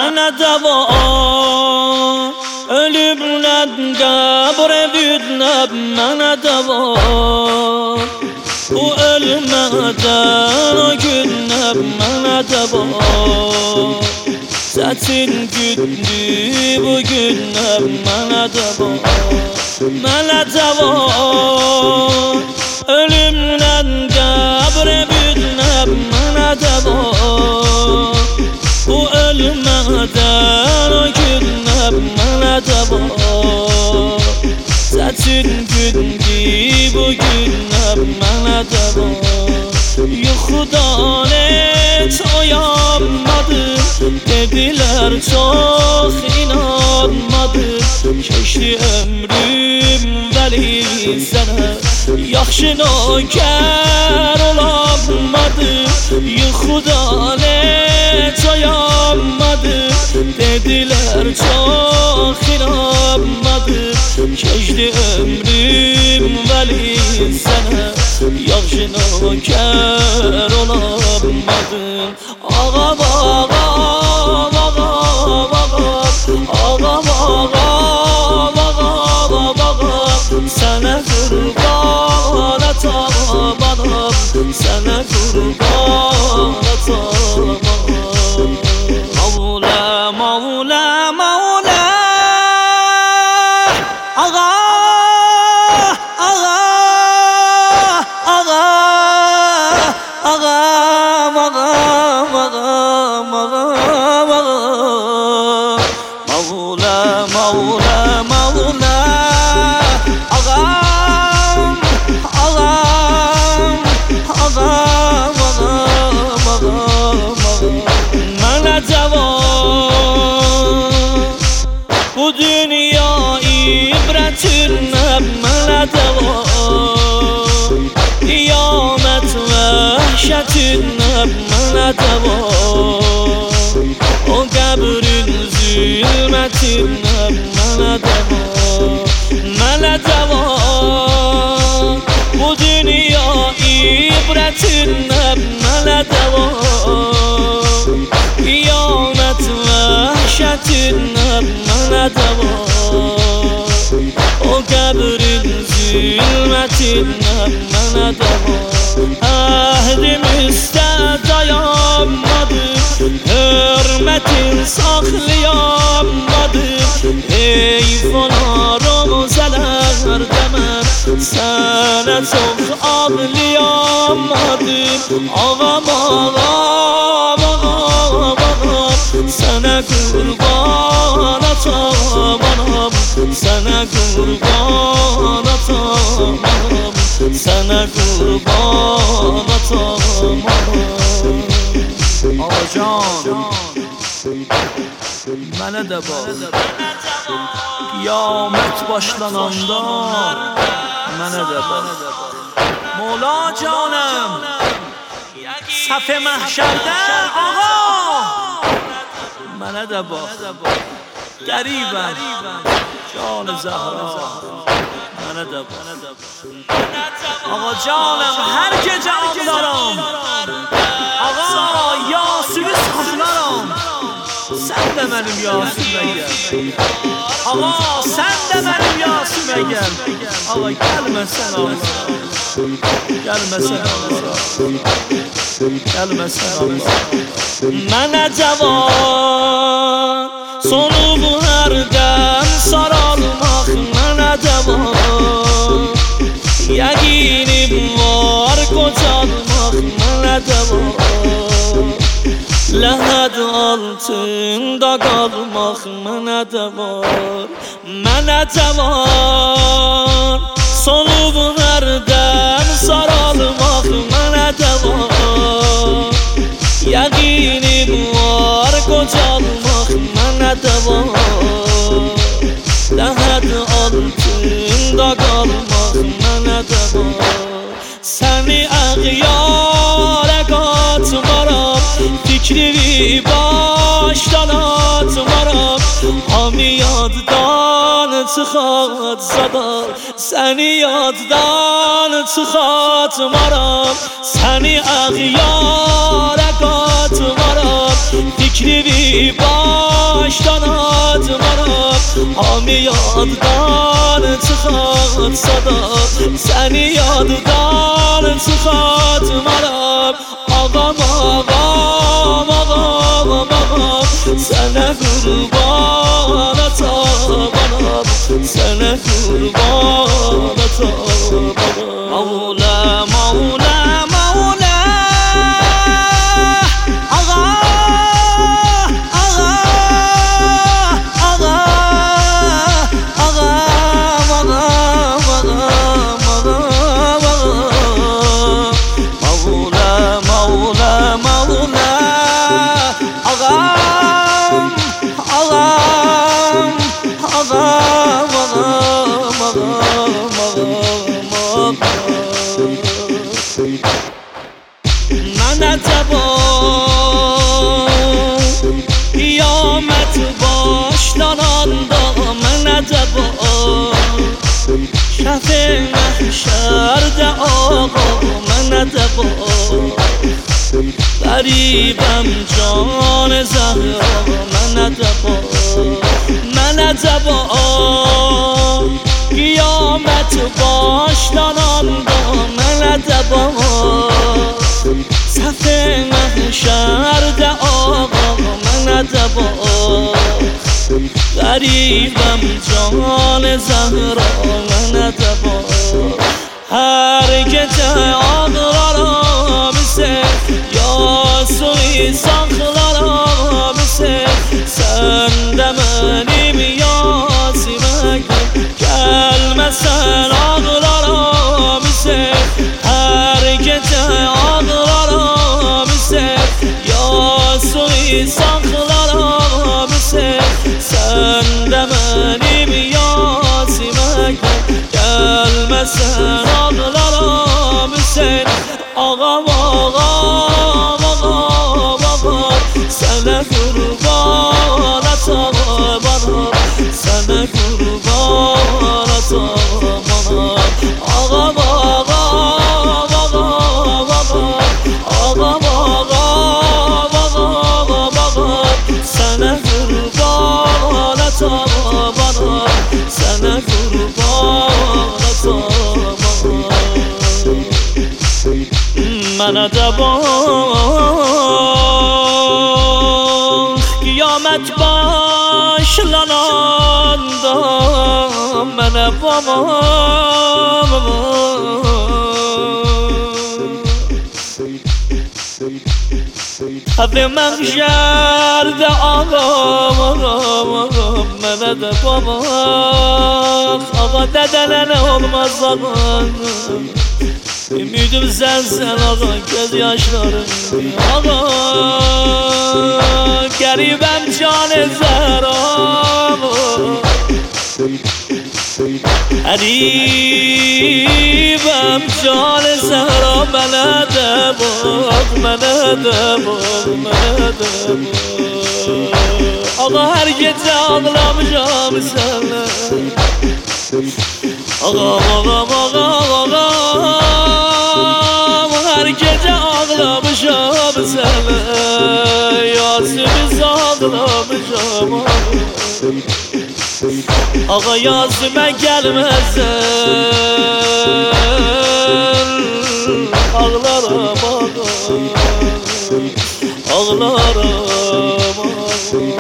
Mənə dəva ölümdən qəbrə vidnəb mənə dəva bu ölmədən o günəb mənə dəva Çətin gündü bu günəb mənə dəva Mənə dəva ölümdən qəbrə vidnəb mənə dəva bu ölmədən o günəb mənə dəva Çətin gündü bu günəb mənə dəva Yuxudan heç oyanmadım Dediler çox inanmadım Keçdi ömrüm vəli sənə Yaxşı nökər olamadım Yuxudan heç oyanmadım Dediler çox inanmadım Keçdi ömrüm vəli sənə Yaxşı nökər olamadım Ağam ağam Sənə qurban atam anam Sənə qurban atam Mavla, mavla, mavla Ağa, ağa, ağa Ağam, ağam, ağam, ağam, ağam Mavla, mavla, mavla Ağam, ağam, ağam, ağam, ağam, ağam Mənə dəva bu dünya ibrətinə mənə dəva Qiyamət vəhşətinə mənə dəva O qəbrin zülmətinə mənə dəva Mənə dəva bu dünya ibrətinə mənə dəva Qiyamət vəhşətinə mənə dəva O qəbrin zülmətinə mənə dəva Əhdimizdə dayanmadım Hörmətin saxlayamadım Heyvanlarım zələrdə mən Sənə çox ağlayamadım Ağam, ağam, ağam, ağam Sənə qurban atam anam Sənə qurban atam anam Sənə qurban atam anam Ağacan Mənə də bax Qiyamət başlananda Mənə də bax Mola canım Səf-i məhşərdə ağa Mənə də bax Qəribəm Can Zəhra Mənə də bax Ağa canım hər gecə ağlarım Ağa Yasir'i saxlaram Sən də mənim Yasimə gəl Ağa sən də mənim Yasimə gəl Ağa gəlməsən ağlar Gəlməsən ağlar Gəlməsən ağlar Mənə cavan Sonu hərdən saralmaq Mənə cavan Yəqinim var qocalmaq Mənə cavan Ləhəd altında qalmaq mənə də var Mənə də var Solub hərdən saralmaq mənə də var Yəqinim var qocalmaq mənə də var Ləhəd altında qalmaq mənə də var Səni əğyarə qatmaram Fikri başdan atmaram Hamı yaddan çıxat zadar Səni yaddan çıxatmaram Səni əğyarə qatmaram Fikri başdan همی یادگار تو خواهد صدا زنی یادگار تو خواهد مرا آقام آقام آقام آقام سنه قربانت آقام سنه قربانت آقام مولا مولا مولا آقا آقا آقا من اتبا قیامت باش داناندا من اتبا شف محشر ده آقا من اتبا غریبم جان زهرا من اتبا من اتبا قیامت باش داناندا من اتبا صف محشر ده آقا من اتبا غریبم جان زهرا من اتبا هر که آقا مثل یا سوی ساخلارا مثل سندمانی بیاسی مکن کلمه سن آقلارا مثل هر که آقلارا مثل یا سوی ساخلارا مثل سندمانی بیاسی مکن کلمه سن آقلارا مثل آقا سنه قربانت آقا سنه قربانت آقا سنه قربانت آقا سنه قربانت من اتبا قیامت باش لناندا من اتبا حب محشر ده آقا من اتبا آقا ددلن olmaz آقا ümidim sensin ağam gözyaşlarım ağam garibem can-ı zehram garibem can-ı zehram bana de bak bana de bak bana de bak ağa her gece ağlamışam seninle ağam ağam ağam ağam her gece ağlamışam sana Yasin'i ağlamışam ağa Yasin'e gelmezsen ağlarım ağam ağlarım ağam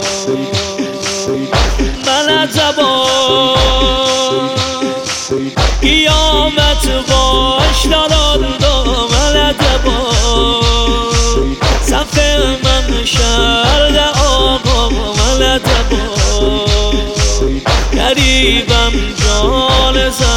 ben acaba kıyamet başlar